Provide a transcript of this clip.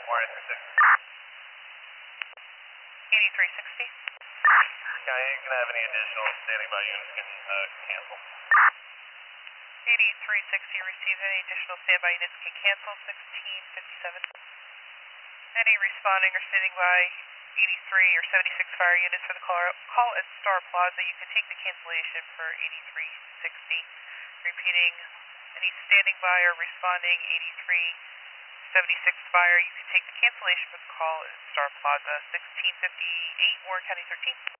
8360. Yeah, you can have any additional standing by units can cancel. 8360 received. Any additional standby units can cancel. 1657. Any responding or standing by 83 or 76 fire units for the call at Star Plaza, you can take the cancellation for 8360. Repeating, any standing by or responding 8376 fire, you can take the cancellation for the call at Star Plaza. 1658, Warren County 13.